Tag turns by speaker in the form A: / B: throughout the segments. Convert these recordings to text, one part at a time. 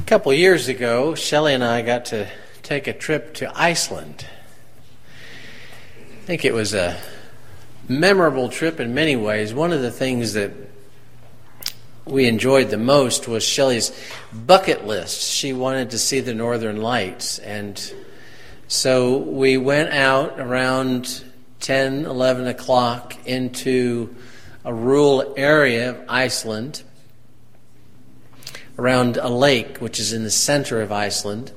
A: couple years ago, Shelley and I got to take a trip to Iceland. I think it was a memorable trip in many ways. One of the things that we enjoyed the most was Shelley's bucket list. She wanted to see the Northern Lights, and so we went out around 10, 11 o'clock into a rural area of Iceland, around a lake which is in the center of Iceland,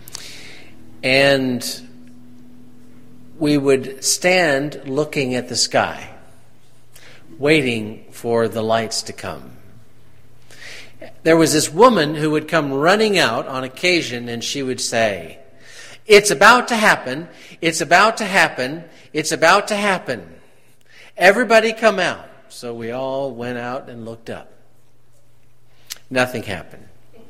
A: and we would stand looking at the sky, waiting for the lights to come. There was this woman who would come running out on occasion, and she would say, "It's about to happen, it's about to happen, it's about to happen. Everybody come out." So we all went out and looked up. Nothing happened.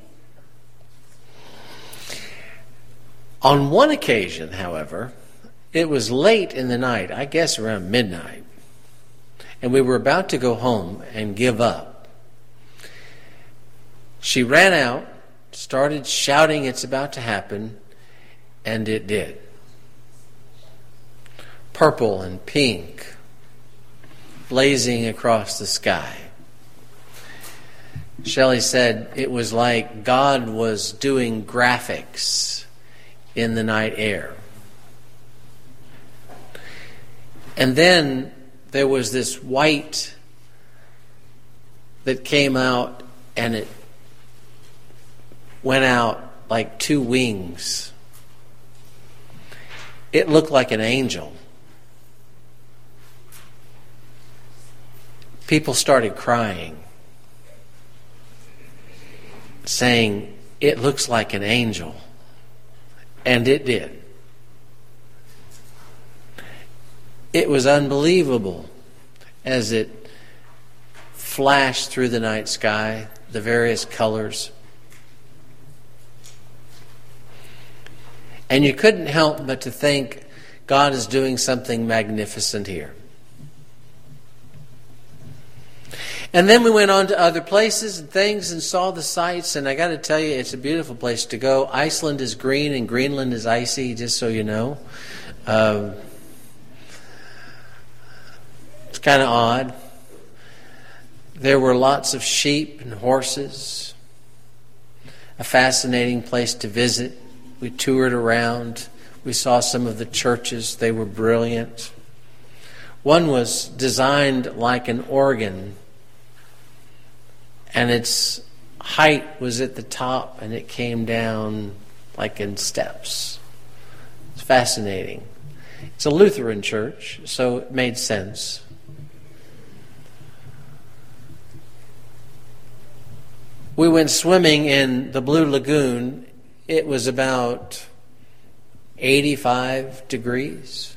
A: On one occasion, however, it was late in the night, I guess around midnight, and we were about to go home and give up. She ran out, started shouting, "It's about to happen," and it did. Purple and pink, blazing across the sky. Shelley said it was like God was doing graphics in the night air. And then there was this white that came out, and it went out like two wings. It looked like an angel. People started crying, saying, "It looks like an angel." And it did. It was unbelievable as it flashed through the night sky, the various colors. And you couldn't help but to think, God is doing something magnificent here. And then we went on to other places and things and saw the sights, and I got to tell you, it's a beautiful place to go. Iceland is green and Greenland is icy, just so you know. It's kind of odd. There were lots of sheep and horses. A fascinating place to visit. We toured around. We saw some of the churches. They were brilliant. One was designed like an organ, and its height was at the top, and it came down like in steps. It's fascinating. It's a Lutheran church, so it made sense. We went swimming in the Blue Lagoon. It was about 85 degrees.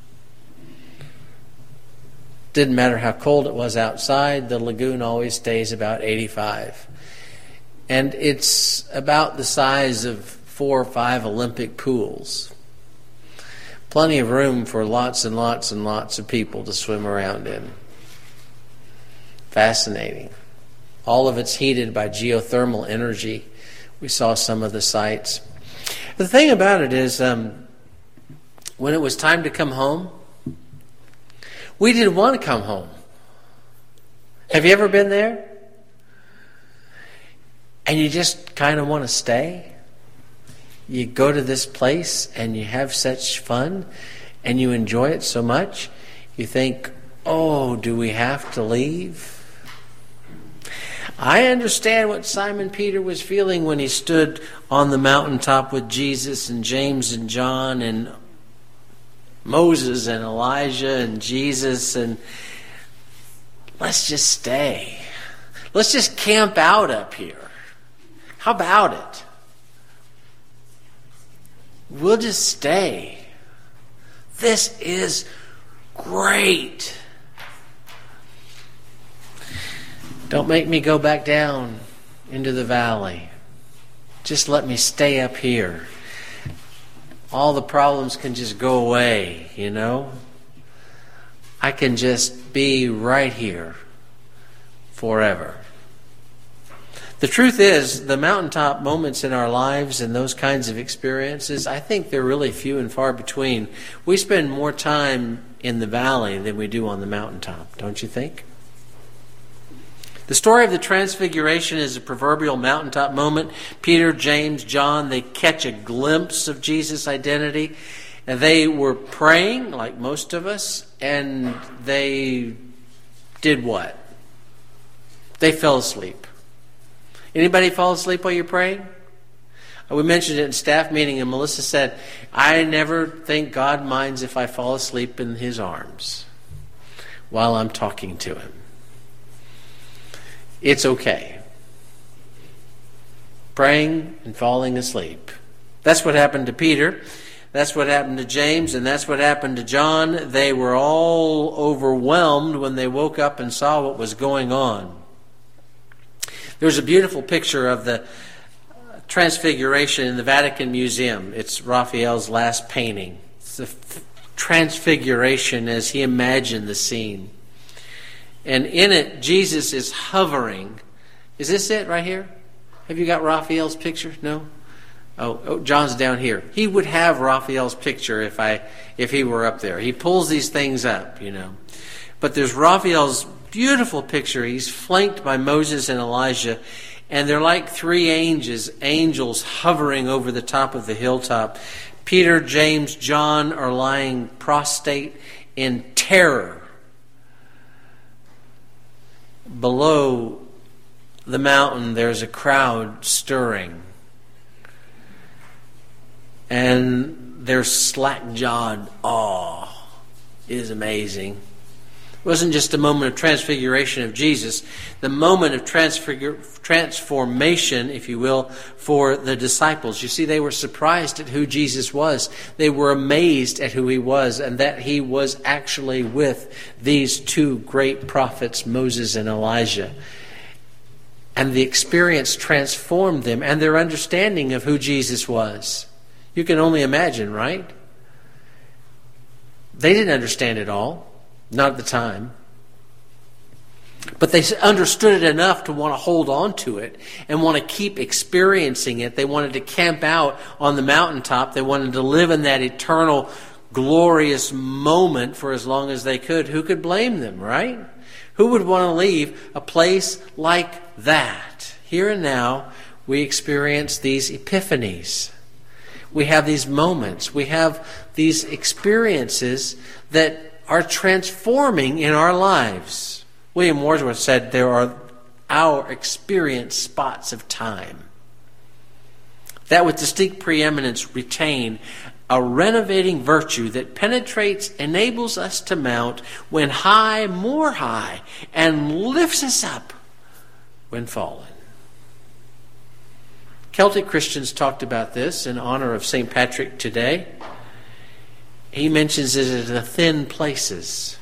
A: Didn't matter how cold it was outside, the lagoon always stays about 85. And it's about the size of 4 or 5 Olympic pools. Plenty of room for lots and lots and lots of people to swim around in. Fascinating. All of it's heated by geothermal energy. We saw some of the sights. The thing about it is, when it was time to come home, we didn't want to come home. Have you ever been there? And you just kind of want to stay? You go to this place and you have such fun and you enjoy it so much, you think, oh, do we have to leave? I understand what Simon Peter was feeling when he stood on the mountaintop with Jesus and James and John and Moses and Elijah and Jesus, and let's just stay. Let's just camp out up here. How about it? We'll just stay. This is great. Don't make me go back down into the valley. Just let me stay up here. All the problems can just go away, you know? I can just be right here forever. The truth is, the mountaintop moments in our lives and those kinds of experiences, I think they're really few and far between. We spend more time in the valley than we do on the mountaintop, don't you think? The story of the Transfiguration is a proverbial mountaintop moment. Peter, James, John, they catch a glimpse of Jesus' identity. And they were praying, like most of us, and they did what? They fell asleep. Anybody fall asleep while you're praying? We mentioned it in staff meeting, and Melissa said, I never think God minds if I fall asleep in His arms while I'm talking to Him. It's okay. Praying and falling asleep. That's what happened to Peter. That's what happened to James, and that's what happened to John. They were all overwhelmed when they woke up and saw what was going on. There's a beautiful picture of the Transfiguration in the Vatican Museum. It's Raphael's last painting. It's the Transfiguration as he imagined the scene. And in it, Jesus is hovering. Is this it right here? Have you got Raphael's picture? No? Oh, John's down here. He would have Raphael's picture if he were up there. He pulls these things up, But there's Raphael's beautiful picture. He's flanked by Moses and Elijah, and they're like three angels hovering over the top of the hilltop. Peter, James, John are lying prostrate in terror. Below the mountain, there's a crowd stirring. And their slack-jawed awe is amazing. It wasn't just a moment of transfiguration of Jesus. The moment of transformation, if you will, for the disciples. You see, they were surprised at who Jesus was. They were amazed at who He was, and that He was actually with these two great prophets, Moses and Elijah. And the experience transformed them and their understanding of who Jesus was. You can only imagine, right? They didn't understand it all. Not at the time. But they understood it enough to want to hold on to it and want to keep experiencing it. They wanted to camp out on the mountaintop. They wanted to live in that eternal, glorious moment for as long as they could. Who could blame them, right? Who would want to leave a place like that? Here and now, we experience these epiphanies. We have these moments. We have these experiences that are transforming in our lives. William Wordsworth said there are our experience spots of time that with distinct preeminence retain a renovating virtue that penetrates, enables us to mount when high, more high, and lifts us up when fallen. Celtic Christians talked about this in honor of St. Patrick today. He mentions it as the thin places.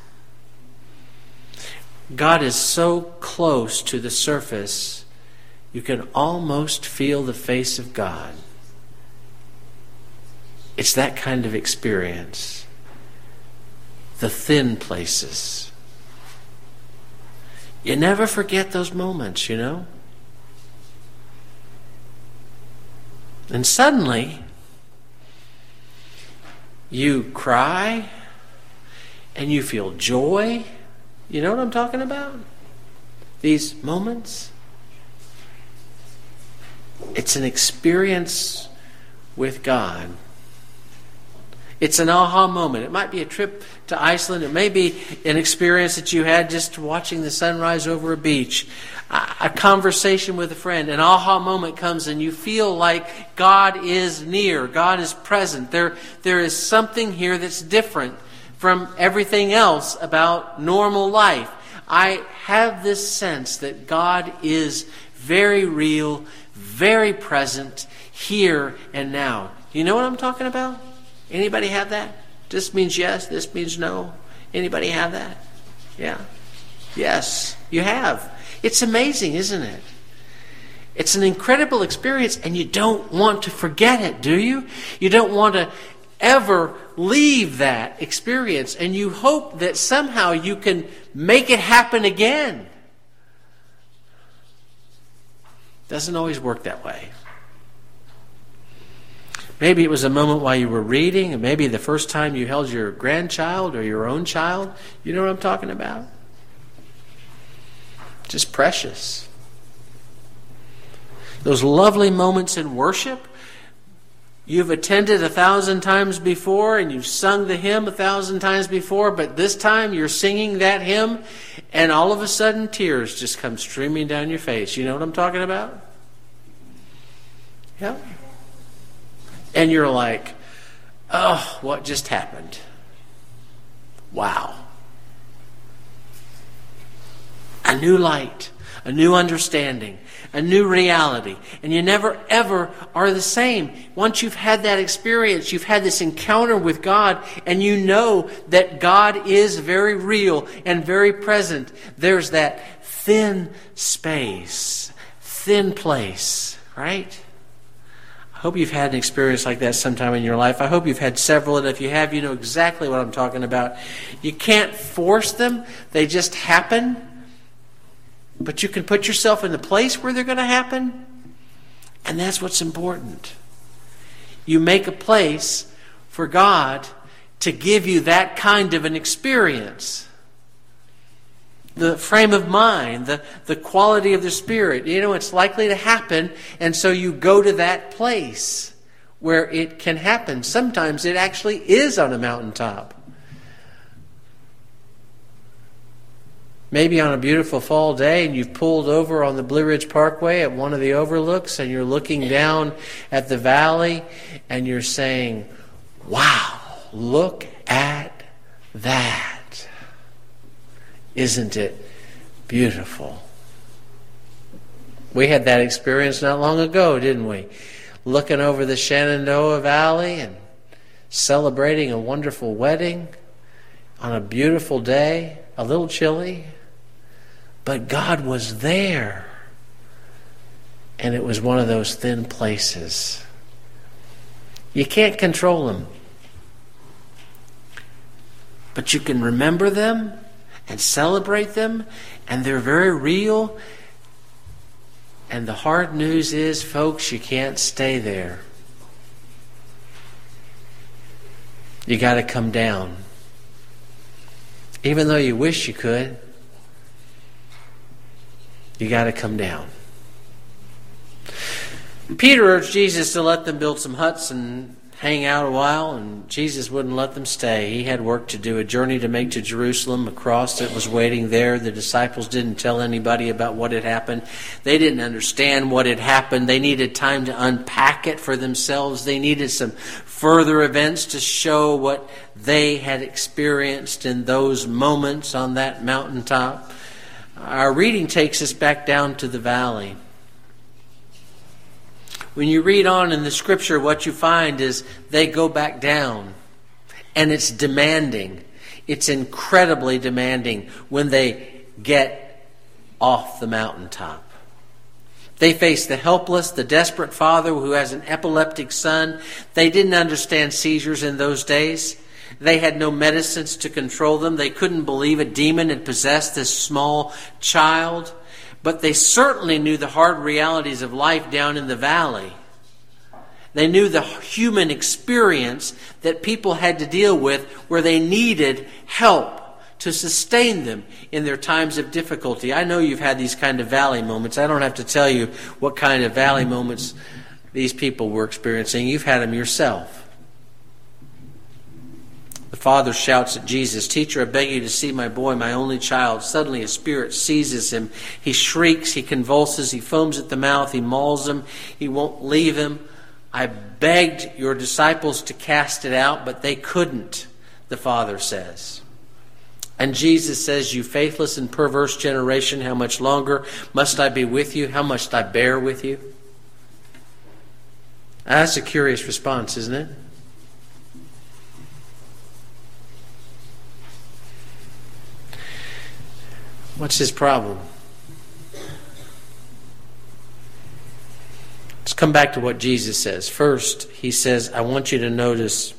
A: God is so close to the surface, you can almost feel the face of God. It's that kind of experience. The thin places. You never forget those moments, And suddenly, you cry and you feel joy. You know what I'm talking about? These moments. It's an experience with God. It's an aha moment. It might be a trip to Iceland. It may be an experience that you had just watching the sunrise over a beach. A conversation with a friend. An aha moment comes and you feel like God is near. God is present. There is something here that's different from everything else about normal life. I have this sense that God is very real, very present, here and now. You know what I'm talking about? Anybody have that? This means yes, this means no. Anybody have that? Yeah. Yes, you have. It's amazing, isn't it? It's an incredible experience, and you don't want to forget it, do you? You don't want to ever leave that experience, and you hope that somehow you can make it happen again. Doesn't always work that way. Maybe it was a moment while you were reading, and maybe the first time you held your grandchild or your own child. You know what I'm talking about? Just precious. Those lovely moments in worship you've attended 1,000 times before, and you've sung the hymn 1,000 times before, but this time you're singing that hymn, and all of a sudden tears just come streaming down your face. You know what I'm talking about? Yeah. And you're like, oh, what just happened? Wow. A new light, a new understanding, a new reality. And you never, ever are the same. Once you've had that experience, you've had this encounter with God, and you know that God is very real and very present. There's that thin space, thin place, right? I hope you've had an experience like that sometime in your life. I hope you've had several, and if you have, you know exactly what I'm talking about. You can't force them. They just happen. But you can put yourself in the place where they're going to happen, and that's what's important. You make a place for God to give you that kind of an experience. The frame of mind, the quality of the Spirit. You know, it's likely to happen, and so you go to that place where it can happen. Sometimes it actually is on a mountaintop. Maybe on a beautiful fall day, and you've pulled over on the Blue Ridge Parkway at one of the overlooks, and you're looking down at the valley, and you're saying, wow, look at that. Isn't it beautiful? We had that experience not long ago, didn't we? Looking over the Shenandoah Valley and celebrating a wonderful wedding on a beautiful day, a little chilly, but God was there. And it was one of those thin places. You can't control them, but you can remember them and celebrate them, and they're very real. And the hard news is, folks, you can't stay there. You got to come down. Even though you wish you could, you got to come down. Peter urged Jesus to let them build some huts and hang out a while, and Jesus wouldn't let them stay. He had work to do, a journey to make to Jerusalem, a cross that was waiting there. The disciples didn't tell anybody about what had happened. They didn't understand what had happened. They needed time to unpack it for themselves. They needed some further events to show what they had experienced in those moments on that mountaintop. Our reading takes us back down to the valley. When you read on in the Scripture, what you find is they go back down. And it's demanding. It's incredibly demanding when they get off the mountaintop. They face the helpless, the desperate father who has an epileptic son. They didn't understand seizures in those days. They had no medicines to control them. They couldn't believe a demon had possessed this small child. But they certainly knew the hard realities of life down in the valley. They knew the human experience that people had to deal with, where they needed help to sustain them in their times of difficulty. I know you've had these kind of valley moments. I don't have to tell you what kind of valley moments these people were experiencing. You've had them yourself. The father shouts at Jesus, "Teacher, I beg you to see my boy, my only child." Suddenly a spirit seizes him. He shrieks, he convulses, he foams at the mouth, he mauls him, he won't leave him. "I begged your disciples to cast it out, but they couldn't," the father says. And Jesus says, "You faithless and perverse generation, how much longer must I be with you? How must I bear with you?" That's a curious response, isn't it? What's his problem? Let's come back to what Jesus says. First, he says, I want you to notice,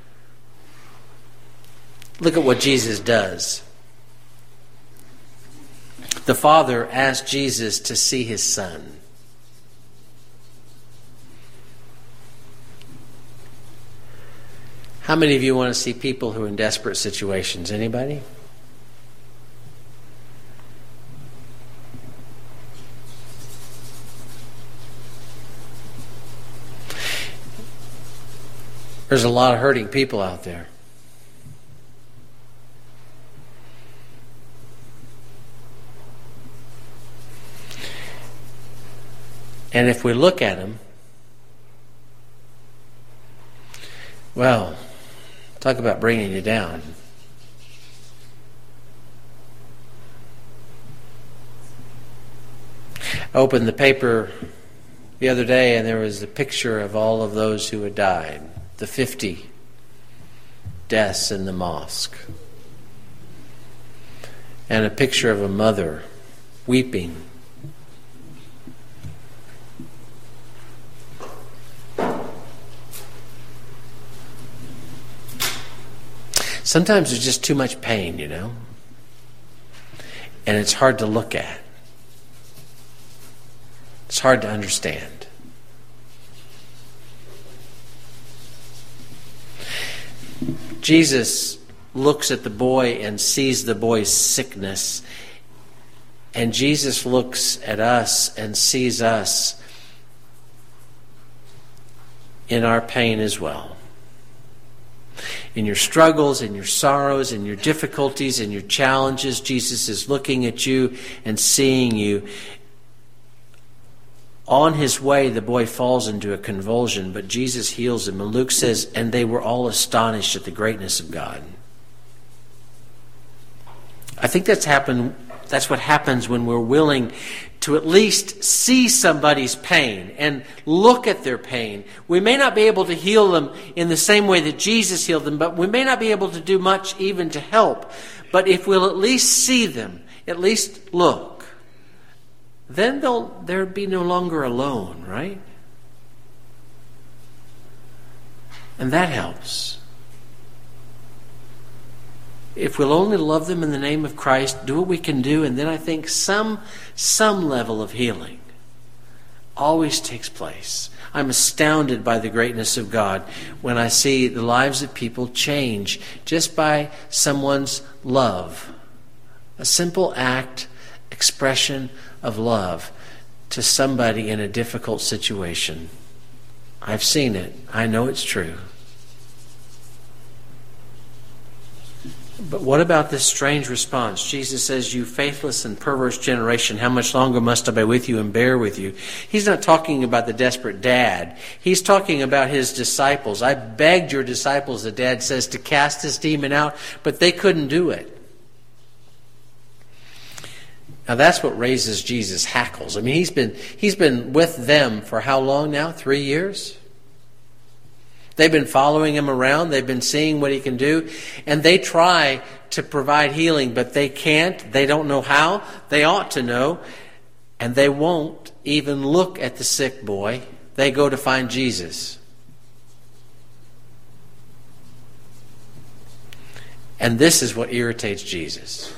A: look at what Jesus does. The Father asked Jesus to see his Son. How many of you want to see people who are in desperate situations? Anybody? There's a lot of hurting people out there. And if we look at them, well, talk about bringing you down. I opened the paper the other day and there was a picture of all of those who had died. The 50 deaths in the mosque. And a picture of a mother weeping. Sometimes there's just too much pain, you know. And it's hard to look at. It's hard to understand. Jesus looks at the boy and sees the boy's sickness. And Jesus looks at us and sees us in our pain as well. In your struggles, in your sorrows, in your difficulties, in your challenges, Jesus is looking at you and seeing you. On his way, the boy falls into a convulsion, but Jesus heals him. And Luke says, and they were all astonished at the greatness of God. I think that's what happens when we're willing to at least see somebody's pain and look at their pain. We may not be able to heal them in the same way that Jesus healed them, but we may not be able to do much even to help. But if we'll at least see them, at least look, then they'll be no longer alone, right? And that helps. If we'll only love them in the name of Christ, do what we can do, and then I think some level of healing always takes place. I'm astounded by the greatness of God when I see the lives of people change just by someone's love. A simple act, expression of love to somebody in a difficult situation. I've seen it. I know it's true. But what about this strange response? Jesus says, you faithless and perverse generation, how much longer must I be with you and bear with you? He's not talking about the desperate dad. He's talking about his disciples. I begged your disciples, the dad says, to cast this demon out, but they couldn't do it. Now that's what raises Jesus' hackles. I mean, he's been with them for how long now? 3 years? They've been following him around. They've been seeing what he can do. And they try to provide healing, but they can't. They don't know how. They ought to know. And they won't even look at the sick boy. They go to find Jesus. And this is what irritates Jesus.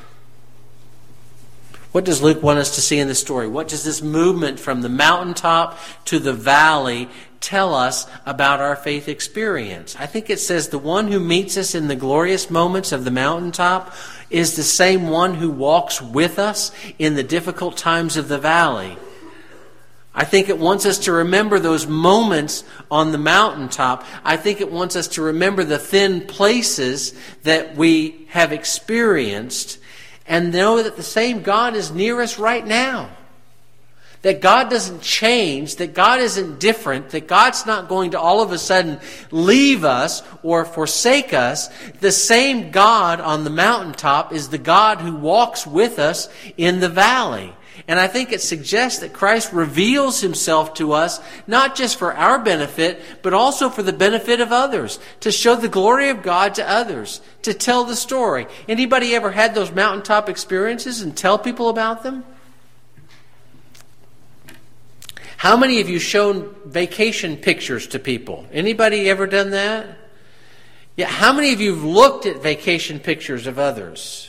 A: What does Luke want us to see in the story? What does this movement from the mountaintop to the valley tell us about our faith experience? I think it says the one who meets us in the glorious moments of the mountaintop is the same one who walks with us in the difficult times of the valley. I think it wants us to remember those moments on the mountaintop. I think it wants us to remember the thin places that we have experienced and know that the same God is near us right now. That God doesn't change, that God isn't different, that God's not going to all of a sudden leave us or forsake us. The same God on the mountaintop is the God who walks with us in the valley. And I think it suggests that Christ reveals himself to us, not just for our benefit, but also for the benefit of others, to show the glory of God to others, to tell the story. Anybody ever had those mountaintop experiences and tell people about them? How many of you shown vacation pictures to people? Anybody ever done that? Yeah. How many of you have looked at vacation pictures of others?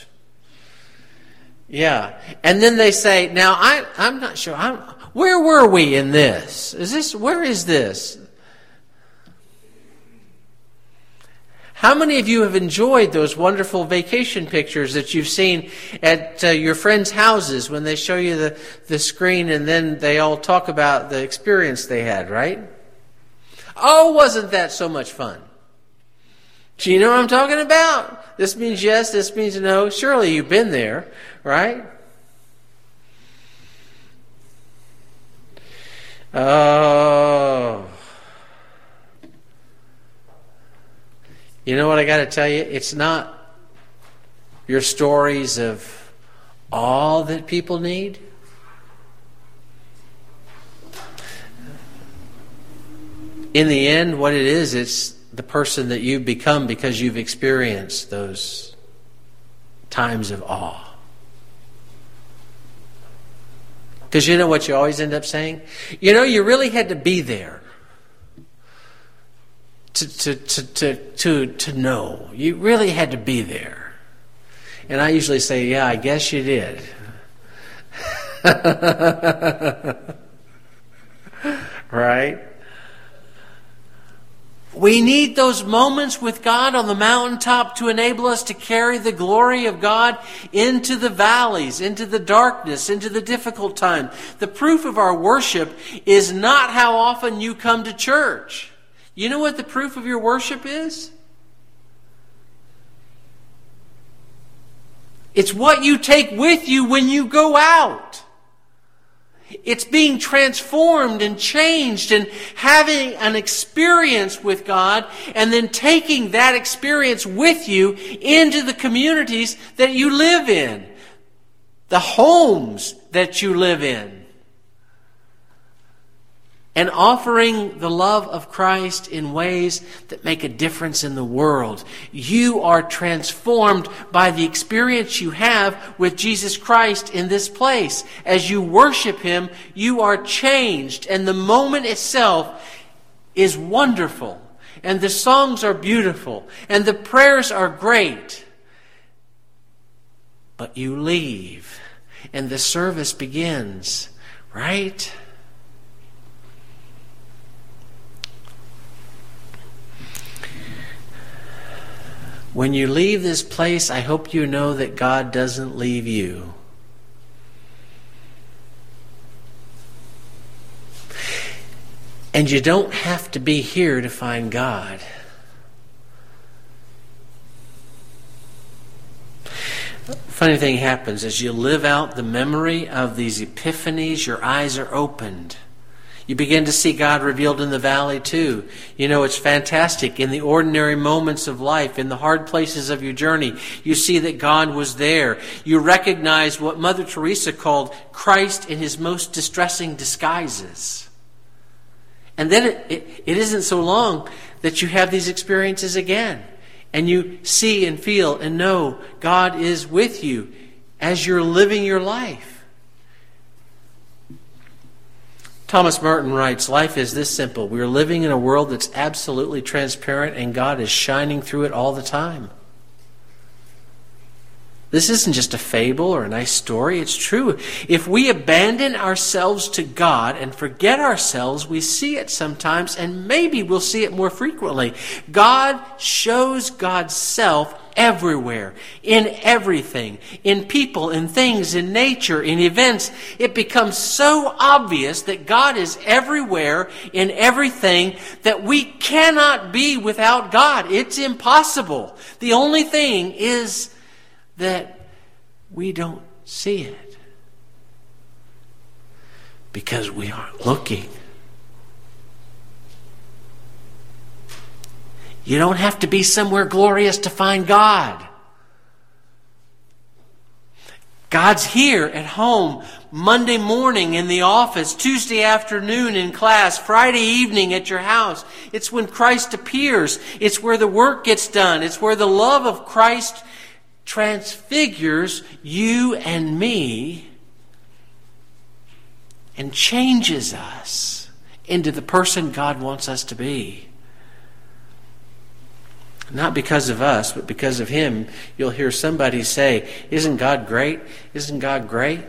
A: Yeah. And then they say, now I'm not sure. Where were we in this? Where is this? How many of you have enjoyed those wonderful vacation pictures that you've seen at your friends' houses when they show you the screen and then they all talk about the experience they had, right? Oh, wasn't that so much fun? Do you know what I'm talking about? This means yes, this means no. Surely you've been there, right? Oh. You know what I got to tell you? It's not your stories of all that people need. In the end, what it is, it's the person that you've become because you've experienced those times of awe. Because you know what you always end up saying? You know, you really had to be there to know. You really had to be there. And I usually say, yeah, I guess you did. Right? We need those moments with God on the mountaintop to enable us to carry the glory of God into the valleys, into the darkness, into the difficult time. The proof of our worship is not how often you come to church. You know what the proof of your worship is? It's what you take with you when you go out. It's being transformed and changed and having an experience with God and then taking that experience with you into the communities that you live in, the homes that you live in, and offering the love of Christ in ways that make a difference in the world. You are transformed by the experience you have with Jesus Christ in this place. As you worship Him, you are changed, and the moment itself is wonderful, and the songs are beautiful, and the prayers are great. But you leave, and the service begins, right? When you leave this place, I hope you know that God doesn't leave you. And you don't have to be here to find God. Funny thing happens as you live out the memory of these epiphanies, your eyes are opened. You begin to see God revealed in the valley too. You know, it's fantastic. In the ordinary moments of life, in the hard places of your journey, you see that God was there. You recognize what Mother Teresa called Christ in His most distressing disguises. And then it isn't so long that you have these experiences again. And you see and feel and know God is with you as you're living your life. Thomas Merton writes, life is this simple. We are living in a world that's absolutely transparent and God is shining through it all the time. This isn't just a fable or a nice story. It's true. If we abandon ourselves to God and forget ourselves, we see it sometimes, and maybe we'll see it more frequently. God shows God's self everywhere, in everything, in people, in things, in nature, in events. It becomes so obvious that God is everywhere, in everything, that we cannot be without God. It's impossible. The only thing is that we don't see it because we aren't looking. You don't have to be somewhere glorious to find God. God's here at home, Monday morning in the office, Tuesday afternoon in class, Friday evening at your house. It's when Christ appears. It's where the work gets done. It's where the love of Christ transfigures you and me and changes us into the person God wants us to be. Not because of us, but because of Him. You'll hear somebody say, "Isn't God great? Isn't God great?"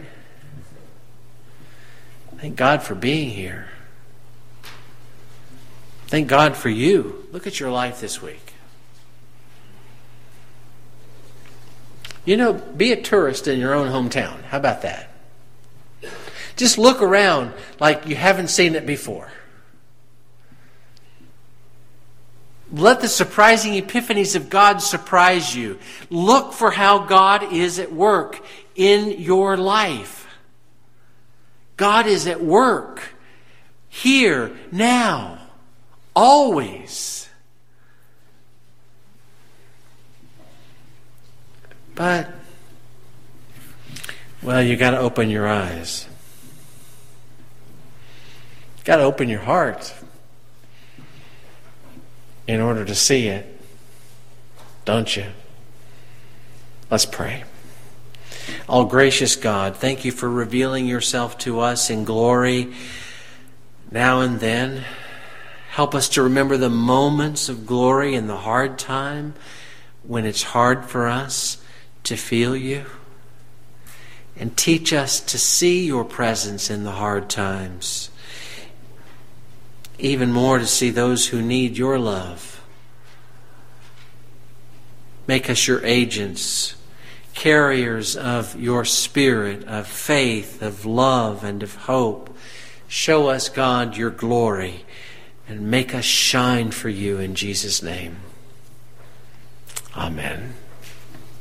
A: Thank God for being here. Thank God for you. Look at your life this week. Be a tourist in your own hometown. How about that? Just look around like you haven't seen it before. Let the surprising epiphanies of God surprise you. Look for how God is at work in your life. God is at work here, now, always. But, you got to open your eyes. You got to open your heart in order to see it, don't you? Let's pray. All gracious God, thank you for revealing yourself to us in glory now and then. Help us to remember the moments of glory in the hard time when it's hard for us to feel you. And teach us to see your presence in the hard times. Even more to see those who need your love. Make us your agents, carriers of your spirit, of faith, of love, and of hope. Show us, God, your glory, and make us shine for you in Jesus' name. Amen.